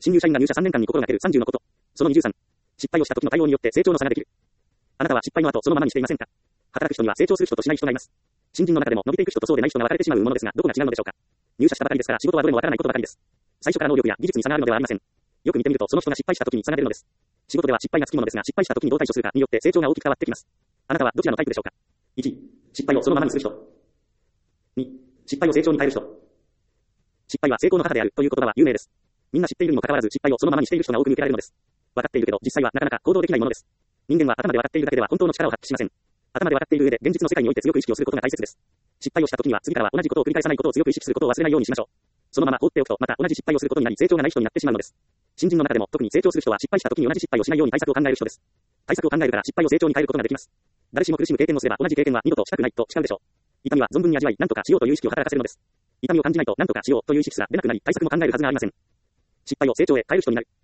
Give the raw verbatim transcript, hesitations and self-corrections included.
新入社員が入社さんねんかんに心がけるさんじゅうのこと。そのにじゅうさん。失敗をした時の対応によって成長の差ができる。あなたは失敗の後そのままにしていませんか？働く人には成長する人としない人がいます。新人の中でも伸びていく人とそうでない人が分かれてしまうものですが、どこが違うのでしょうか？入社したばかりですから仕事はどれもわからないことばかりです。最初から能力や技術に差があるのではありません。よく見てみるとその人が失敗した時に差が出るのです。仕事では失敗がつきものですが、失敗した時にどう対処するかによって成長が大きく変わってきます。あなたはどちらのタイプでしょうか？いち、失敗をそのままにする人。に、失敗を成長に変える人。失敗は成功の母であるという言葉は有名です。みんな知っているにもかかわらず失敗をそのままにしている人が多く見受けられるのです。分かっているけど実際はなかなか行動できないものです。人間は頭で分かっているだけでは本当の力を発揮しません。頭で分かっている上で現実の世界において強く意識をすることが大切です。失敗をした時には次からは同じことを繰り返さないことを強く意識することを忘れないようにしましょう。そのまま放っておくとまた同じ失敗をすることになり成長がない人になってしまうのです。新人の中でも特に成長する人は失敗した時に同じ失敗をしないように対策を考える人です。対策を考えるから失敗を成長に変えることができます。誰しも苦しむ経験をすれば同じ経験は二度としたくないと誓うでしょう。痛みは存分に味わい何とかしようという意識を働かせるのです。痛みを感じないと何とかしようという意識すら出なくなり対策も考えるはずがありません。失敗を成長へ変える人になる。